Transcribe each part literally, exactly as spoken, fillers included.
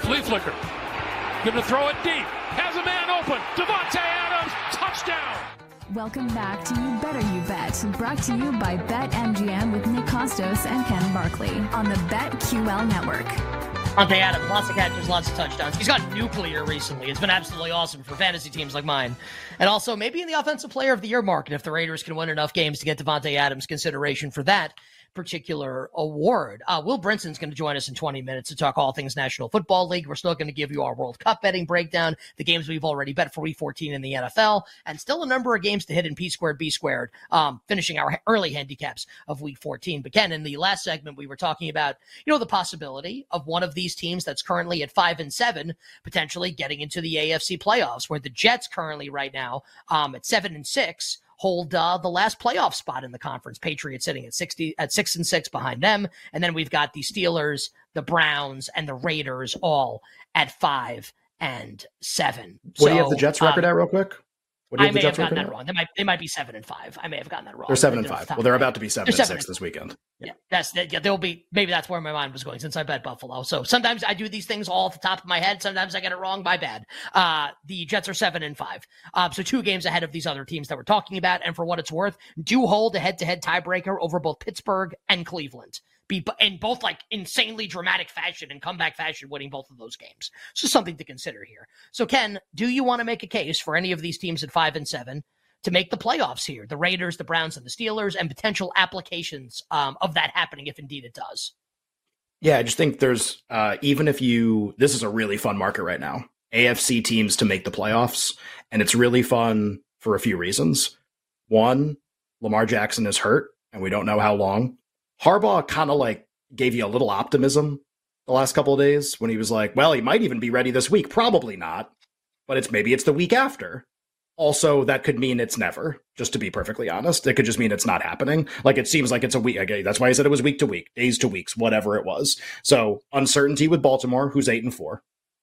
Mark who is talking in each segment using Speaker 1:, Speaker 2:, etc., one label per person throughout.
Speaker 1: Flea flicker. Going to throw it deep. Has a man open. Davante Adams. Touchdown.
Speaker 2: Welcome back to You Better You Bet, brought to you by BetMGM with Nick Costos and Ken Barkley on the BetQL network.
Speaker 3: Davante Adams, lots of catches, lots of touchdowns. He's got nuclear recently. It's been absolutely awesome for fantasy teams like mine. And also maybe in the Offensive Player of the Year market if the Raiders can win enough games to get Davante Adams consideration for that particular award. Uh, Will Brinson's going to join us in twenty minutes to talk all things National Football League. We're still going to give you our World Cup betting breakdown, the games we've already bet for week fourteen in the N F L, and still a number of games to hit in P squared, B squared, um, finishing our early handicaps of week fourteen. But Ken, in the last segment, we were talking about, you know, the possibility of one of these teams that's currently at five and seven, potentially getting into the A F C playoffs, where the Jets currently right now um, at seven and six hold uh, the last playoff spot in the conference. Patriots sitting at sixty at six and six behind them, and then we've got the Steelers, the Browns, and the Raiders all at five and seven.
Speaker 4: What
Speaker 3: so,
Speaker 4: do you have the Jets record
Speaker 3: um,
Speaker 4: at, real quick? What do you
Speaker 3: I
Speaker 4: have
Speaker 3: may
Speaker 4: the
Speaker 3: have
Speaker 4: Jets
Speaker 3: gotten
Speaker 4: record
Speaker 3: that
Speaker 4: at?
Speaker 3: wrong. They might they might be seven and five. I may have gotten that wrong.
Speaker 4: They're seven and
Speaker 3: They're
Speaker 4: five. Well, they're about to be seven
Speaker 3: They're
Speaker 4: and
Speaker 3: seven
Speaker 4: six
Speaker 3: and-
Speaker 4: this weekend.
Speaker 3: Yeah, that's that. Yeah, there'll be maybe that's where my mind was going since I bet Buffalo. So sometimes I do these things all off the top of my head. Sometimes I get it wrong. My bad. Uh, the Jets are seven and five. Um, so two games ahead of these other teams that we're talking about. And for what it's worth, do hold a head-to-head tiebreaker over both Pittsburgh and Cleveland. Be in both like insanely dramatic fashion and comeback fashion, winning both of those games. So something to consider here. So Ken, do you want to make a case for any of these teams at five and seven to make the playoffs here? The Raiders, the Browns, and the Steelers, and potential applications um, of that happening if indeed it does.
Speaker 4: Yeah, I just think there's, uh, even if you, this is a really fun market right now. A F C teams to make the playoffs, and it's really fun for a few reasons. One, Lamar Jackson is hurt, and we don't know how long. Harbaugh kind of like gave you a little optimism the last couple of days when he was like, well, he might even be ready this week. Probably not, but it's maybe it's the week after. Also, that could mean it's never, just to be perfectly honest. It could just mean it's not happening. Like, it seems like it's a week. Okay, that's why I said it was week to week, days to weeks, whatever it was. So, uncertainty with Baltimore, who's eight and four.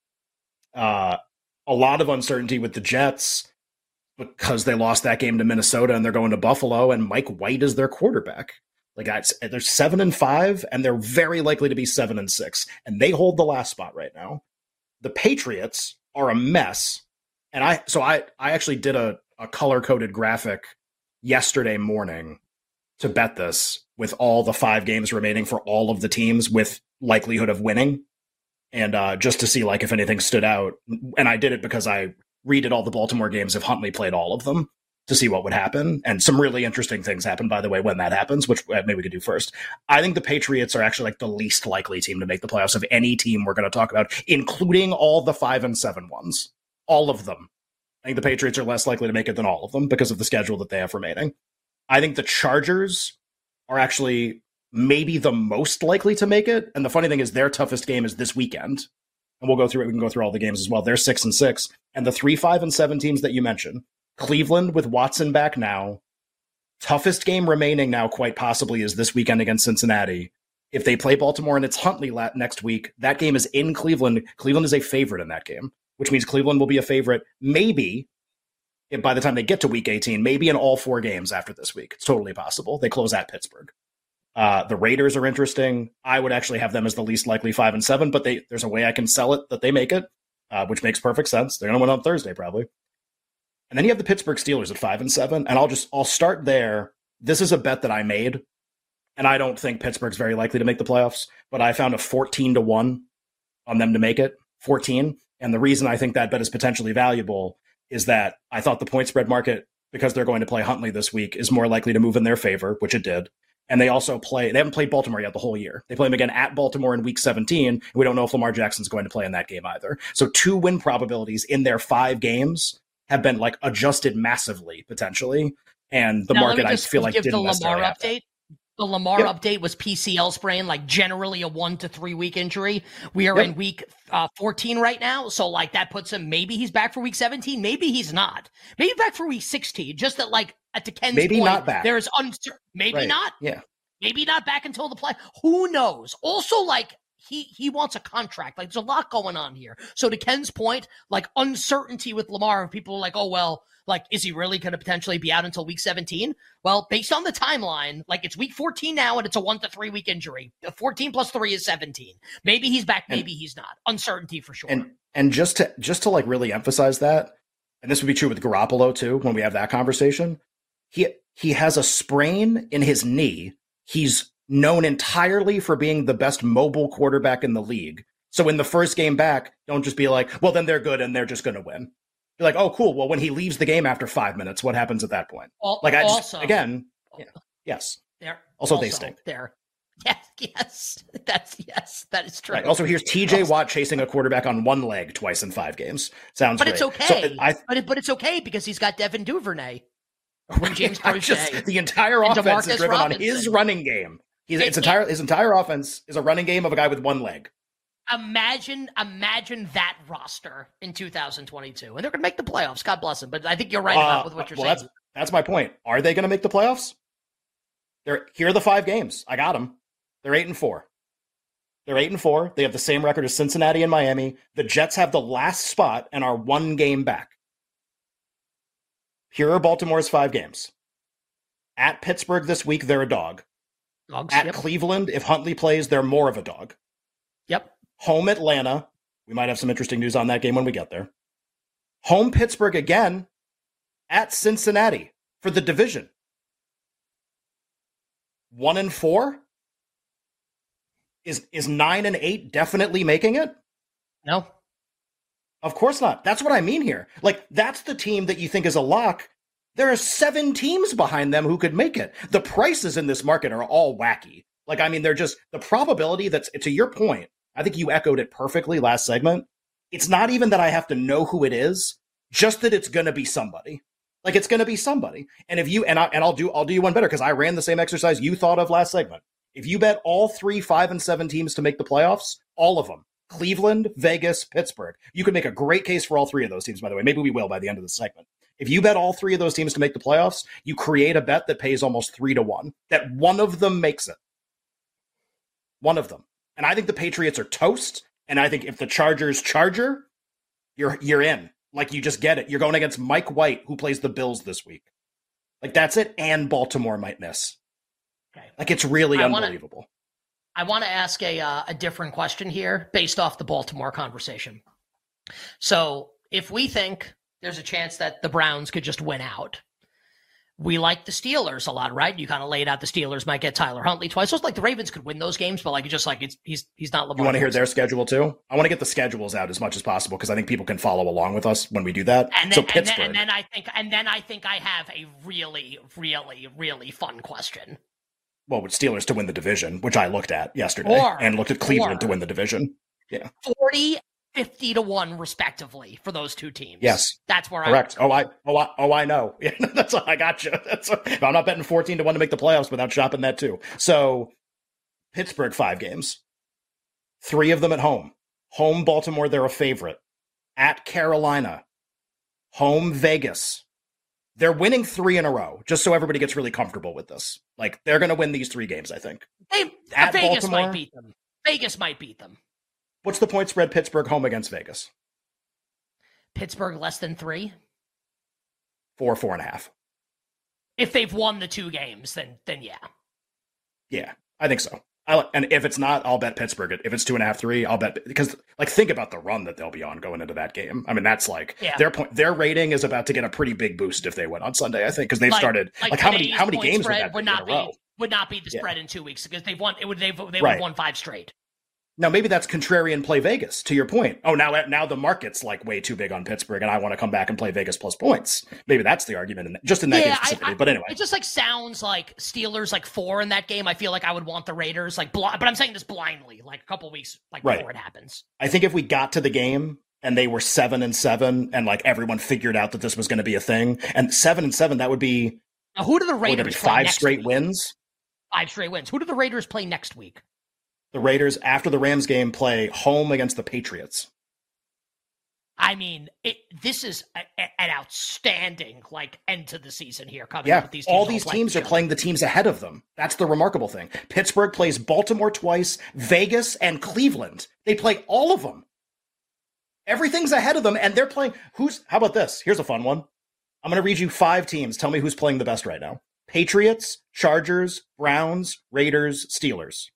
Speaker 4: Uh, a lot of uncertainty with the Jets because they lost that game to Minnesota and they're going to Buffalo, and Mike White is their quarterback. Like, they're seven and five, and they're very likely to be seven and six, and they hold the last spot right now. The Patriots are a mess. And I, so I, I actually did a, a color-coded graphic yesterday morning to bet this with all the five games remaining for all of the teams with likelihood of winning. And uh, just to see like if anything stood out. And I did it because I redid all the Baltimore games if Huntley played all of them to see what would happen. And some really interesting things happen, by the way, when that happens, which maybe we could do first. I think the Patriots are actually like the least likely team to make the playoffs of any team we're going to talk about, including all the five and seven ones. All of them. I think the Patriots are less likely to make it than all of them because of the schedule that they have remaining. I think the Chargers are actually maybe the most likely to make it. And the funny thing is their toughest game is this weekend. And we'll go through it. We can go through all the games as well. They're six and six. And the three, five, and seven teams that you mentioned, Cleveland with Watson back now, toughest game remaining now quite possibly is this weekend against Cincinnati. If they play Baltimore and it's Huntley next week, that game is in Cleveland. Cleveland is a favorite in that game, which means Cleveland will be a favorite maybe by the time they get to week eighteen, maybe in all four games after this week. It's totally possible. They close at Pittsburgh. Uh, the Raiders are interesting. I would actually have them as the least likely five and seven, but they, there's a way I can sell it that they make it, uh, which makes perfect sense. They're going to win on Thursday probably. And then you have the Pittsburgh Steelers at five and seven, and I'll just I'll start there. This is a bet that I made, and I don't think Pittsburgh's very likely to make the playoffs, but I found a fourteen to one on them to make it. fourteen. And the reason I think that bet is potentially valuable is that I thought the point spread market, because they're going to play Huntley this week, is more likely to move in their favor, which it did. And they also play, they haven't played Baltimore yet the whole year. They play them again at Baltimore in week seventeen. And we don't know if Lamar Jackson's going to play in that game either. So two win probabilities in their five games have been like adjusted massively, potentially. And the
Speaker 3: now,
Speaker 4: market,
Speaker 3: let me just
Speaker 4: I feel like,
Speaker 3: give
Speaker 4: didn't
Speaker 3: the Lamar
Speaker 4: necessarily have that.
Speaker 3: update. The Lamar
Speaker 4: Yep.
Speaker 3: update was P C L sprain, like generally a one to three week injury. We are
Speaker 4: Yep.
Speaker 3: in week uh, fourteen right now. So like that puts him, maybe he's back for week seventeen. Maybe he's not. Maybe back for week sixteen. Just that like at the Ken's
Speaker 4: Maybe
Speaker 3: point,
Speaker 4: not back.
Speaker 3: there is uncertain. Maybe
Speaker 4: Right.
Speaker 3: not.
Speaker 4: Yeah.
Speaker 3: Maybe not back until the play. Who knows? Also, like, he he wants a contract. Like, there's a lot going on here. So to Ken's point, like, uncertainty with Lamar, and people are like, oh, well, like, is he really going to potentially be out until week seventeen? Well, based on the timeline, like, it's week fourteen now, and it's a one to three week injury. fourteen plus three is seventeen. Maybe he's back, maybe and, he's not. Uncertainty for sure.
Speaker 4: And and just to just to like really emphasize that, and this would be true with Garoppolo too, when we have that conversation, he he has a sprain in his knee. He's known entirely for being the best mobile quarterback in the league. So in the first game back, don't just be like, well, then they're good and they're just going to win. You're like, oh, cool. Well, when he leaves the game after five minutes, what happens at that point?
Speaker 3: Al-
Speaker 4: like, I just,
Speaker 3: also,
Speaker 4: again, yeah, yes.
Speaker 3: There.
Speaker 4: Also,
Speaker 3: also,
Speaker 4: they stink.
Speaker 3: There. Yes, yes. That's, yes, that is true.
Speaker 4: Right. Also, here's T J Watt chasing a quarterback on one leg twice in five games. Sounds
Speaker 3: but
Speaker 4: great.
Speaker 3: It's okay.
Speaker 4: So, I,
Speaker 3: but, it, but it's okay because he's got Devin Duvernay. When James Prochet.
Speaker 4: Just, the entire offense is driven Robinson. on his running game. He's, it, his, entire, it, his entire offense is a running game of a guy with one leg.
Speaker 3: Imagine, imagine that roster in two thousand twenty-two, and they're going to make the playoffs. God bless them. But I think you're right about uh, with what you're
Speaker 4: well,
Speaker 3: saying.
Speaker 4: That's, that's my point. Are they going to make the playoffs? They're here are the five games. I got them. They're eight and four. They're eight and four. They have the same record as Cincinnati and Miami. The Jets have the last spot and are one game back. Here are Baltimore's five games. At Pittsburgh this week, they're a dog.
Speaker 3: Dogs,
Speaker 4: At
Speaker 3: yep.
Speaker 4: Cleveland, if Huntley plays, they're more of a dog.
Speaker 3: Yep.
Speaker 4: Home Atlanta. We might have some interesting news on that game when we get there. Home Pittsburgh again. At Cincinnati for the division. One and four? Is is nine and eight definitely making it?
Speaker 3: No.
Speaker 4: Of course not. That's what I mean here. Like, that's the team that you think is a lock. There are seven teams behind them who could make it. The prices in this market are all wacky. Like, I mean, they're just the probability that's, to your point, I think you echoed it perfectly last segment. It's not even that I have to know who it is, just that it's going to be somebody. Like, it's going to be somebody. And if you, and, I, and I'll do, I'll do you one better because I ran the same exercise you thought of last segment. If you bet all three five and seven teams to make the playoffs, all of them, Cleveland, Vegas, Pittsburgh, you could make a great case for all three of those teams, by the way. Maybe we will by the end of the segment. If you bet all three of those teams to make the playoffs, you create a bet that pays almost three to one, that one of them makes it. One of them. And I think the Patriots are toast. And I think if the Chargers charger, you're you're in. Like, you just get it. You're going against Mike White, who plays the Bills this week. Like, that's it. And Baltimore might miss.
Speaker 3: Okay.
Speaker 4: Like, it's really
Speaker 3: I
Speaker 4: unbelievable.
Speaker 3: Wanna, I want to ask a uh, a different question here based off the Baltimore conversation. So if we think there's a chance that the Browns could just win out, we like the Steelers a lot, right? You kind of laid out the Steelers might get Tyler Huntley twice. So it's like the Ravens could win those games, but like, it's just like, it's he's he's not Lamar.
Speaker 4: You want to hear their schedule too? I want to get the schedules out as much as possible because I think people can follow along with us when we do that.
Speaker 3: And then,
Speaker 4: so
Speaker 3: and
Speaker 4: Pittsburgh.
Speaker 3: then, and then I think, and then I think I have a really, really, really fun question.
Speaker 4: Well, with Steelers to win the division, which I looked at yesterday,
Speaker 3: or,
Speaker 4: and looked at Cleveland
Speaker 3: or,
Speaker 4: to win the division. Yeah,
Speaker 3: forty, fifty to one respectively for those two teams.
Speaker 4: Yes,
Speaker 3: that's where
Speaker 4: correct.
Speaker 3: I
Speaker 4: oh, I oh I oh I know. Yeah, that's I got you. That's I'm not betting fourteen to one to make the playoffs without shopping that too. So Pittsburgh five games, three of them at home. Home Baltimore, they're a favorite. At Carolina, home Vegas. They're winning three in a row, just so everybody gets really comfortable with this. Like, they're going to win these three games, I think.
Speaker 3: Hey,
Speaker 4: At
Speaker 3: Vegas
Speaker 4: Baltimore,
Speaker 3: might beat them. Vegas might beat them.
Speaker 4: What's the point spread Pittsburgh home against Vegas?
Speaker 3: Pittsburgh less than three?
Speaker 4: Four, four and a half.
Speaker 3: If they've won the two games, then then yeah.
Speaker 4: Yeah, I think so. I, and if it's not, I'll bet Pittsburgh. If it's two and a half, three, I'll bet because like think about the run that they'll be on going into that game. I mean, that's like
Speaker 3: yeah.
Speaker 4: their point. Their rating is about to get a pretty big boost if they win on Sunday. I think because they've
Speaker 3: like,
Speaker 4: started like, like how many how many games would that
Speaker 3: would
Speaker 4: be
Speaker 3: not
Speaker 4: in a row?
Speaker 3: Be, would not be the spread yeah. in two weeks because they've won. It would they've they would
Speaker 4: right.
Speaker 3: have won five straight.
Speaker 4: Now maybe that's contrarian play Vegas. To your point, oh now now the market's like way too big on Pittsburgh, and I want to come back and play Vegas plus points. Maybe that's the argument, in, just in that
Speaker 3: yeah,
Speaker 4: game specifically.
Speaker 3: I, I,
Speaker 4: but anyway,
Speaker 3: it just like sounds like Steelers like four in that game. I feel like I would want the Raiders like, bl- but I'm saying this blindly, like a couple weeks like
Speaker 4: right.
Speaker 3: before it happens.
Speaker 4: I think if we got to the game and they were seven and seven, and like everyone figured out that this was going to be a thing, and seven and seven, that would be
Speaker 3: now, who do the Raiders
Speaker 4: would it be
Speaker 3: play
Speaker 4: five
Speaker 3: next
Speaker 4: straight
Speaker 3: week?
Speaker 4: wins?
Speaker 3: Five straight wins. Who do the Raiders play next week?
Speaker 4: The Raiders, after the Rams game, play home against the Patriots.
Speaker 3: I mean, it, this is a, a, an outstanding like end to the season here. Coming
Speaker 4: yeah,
Speaker 3: up with these teams
Speaker 4: all these
Speaker 3: all
Speaker 4: teams are playing the teams ahead of them. That's the remarkable thing. Pittsburgh plays Baltimore twice, Vegas, and Cleveland. They play all of them. Everything's ahead of them, and they're playing. Who's? How about this? Here's a fun one. I'm going to read you five teams. Tell me who's playing the best right now. Patriots, Chargers, Browns, Raiders, Steelers.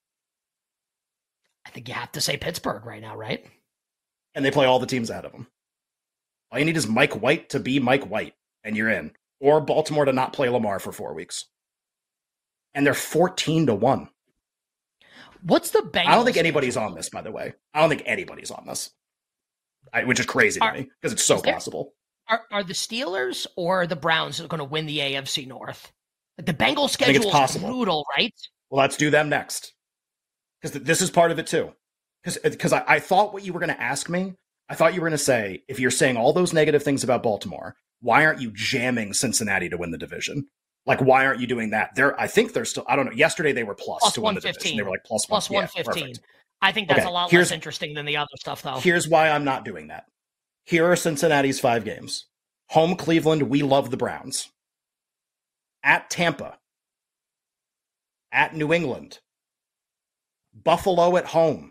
Speaker 3: I think you have to say Pittsburgh right now, right?
Speaker 4: And they play all the teams ahead of them. All you need is Mike White to be Mike White, and you're in. Or Baltimore to not play Lamar for four weeks. And they're fourteen to one.
Speaker 3: What's the Bengals?
Speaker 4: I don't think anybody's on this, by the way. I don't think anybody's on this. I, which is crazy
Speaker 3: are,
Speaker 4: to me, because it's so
Speaker 3: there,
Speaker 4: possible.
Speaker 3: Are, are the Steelers or the Browns going to win the A F C North? Like the Bengals schedule is possible. Brutal, right?
Speaker 4: Well, let's do them next. Because this is part of it, too. Because I, I thought what you were going to ask me, I thought you were going to say, if you're saying all those negative things about Baltimore, why aren't you jamming Cincinnati to win the division? Like, why aren't you doing that? They're, I think they're still, I don't know. Yesterday they were plus, plus to win the division. They were like plus,
Speaker 3: plus
Speaker 4: one.
Speaker 3: one fifteen.
Speaker 4: Yeah,
Speaker 3: I think that's
Speaker 4: okay,
Speaker 3: a lot
Speaker 4: less
Speaker 3: interesting than the other stuff, though.
Speaker 4: Here's why I'm not doing that. Here are Cincinnati's five games. Home Cleveland, we love the Browns. At Tampa. At New England. Buffalo at home.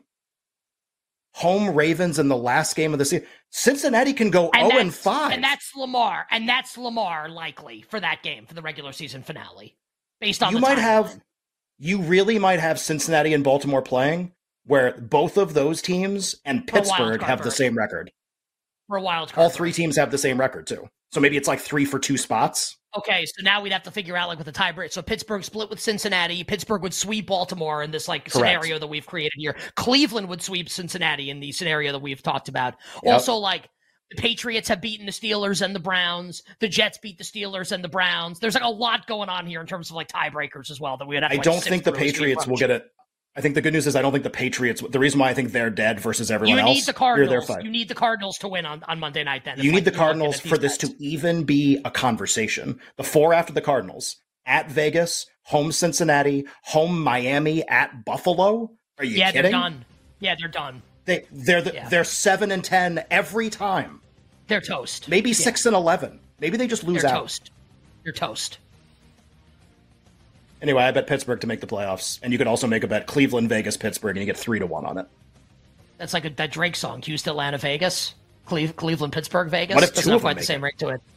Speaker 4: Home Ravens in the last game of the season. Cincinnati can go
Speaker 3: and
Speaker 4: oh and five.
Speaker 3: And that's Lamar. And that's Lamar likely for that game, for the regular season finale. Based on
Speaker 4: you
Speaker 3: the
Speaker 4: might
Speaker 3: timeline.
Speaker 4: have you really might have Cincinnati and Baltimore playing where both of those teams and Pittsburgh have the same record.
Speaker 3: For a wild card.
Speaker 4: All three teams have the same record too. So maybe it's like three for two spots.
Speaker 3: Okay, so now we'd have to figure out like with the tiebreak. So Pittsburgh split with Cincinnati. Pittsburgh would sweep Baltimore in this like Correct. scenario that we've created here. Cleveland would sweep Cincinnati in the scenario that we've talked about. Yep. Also, like the Patriots have beaten the Steelers and the Browns. The Jets beat the Steelers and the Browns. There's like a lot going on here in terms of like tiebreakers as well that we would have. To,
Speaker 4: I
Speaker 3: like,
Speaker 4: don't think the Patriots will get it. I think the good news is I don't think the Patriots. The reason why I think they're dead versus everyone
Speaker 3: you
Speaker 4: else.
Speaker 3: You need the Cardinals. You need the Cardinals to win on, on Monday night. Then
Speaker 4: you
Speaker 3: it's
Speaker 4: need
Speaker 3: like,
Speaker 4: the Cardinals for this
Speaker 3: guys.
Speaker 4: to even be a conversation. The four after the Cardinals: at Vegas, home Cincinnati, home Miami, at Buffalo. Are you
Speaker 3: yeah,
Speaker 4: kidding?
Speaker 3: Yeah, they're done. Yeah, they're done.
Speaker 4: They they're the, yeah. they're seven and ten every time.
Speaker 3: They're toast.
Speaker 4: Maybe
Speaker 3: yeah.
Speaker 4: six and eleven. Maybe they just lose
Speaker 3: they're
Speaker 4: out.
Speaker 3: Toast. They're toast.
Speaker 4: Anyway, I bet Pittsburgh to make the playoffs, and you could also make a bet Cleveland, Vegas, Pittsburgh, and you get three to one on it.
Speaker 3: That's like a, that Drake song, Houston, Atlanta, Vegas, Cle- Cleveland, Pittsburgh, Vegas.
Speaker 4: What if
Speaker 3: Doesn't
Speaker 4: two
Speaker 3: have
Speaker 4: of them
Speaker 3: quite the same
Speaker 4: it?
Speaker 3: ring to it.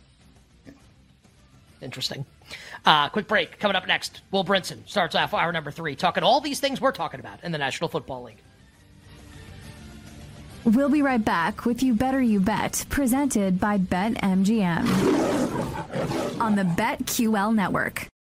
Speaker 3: Interesting. Uh, quick break. Coming up next, Will Brinson starts off hour number three, talking all these things we're talking about in the National Football League.
Speaker 2: We'll be right back with You Better You Bet, presented by BetMGM on the BetQL Network.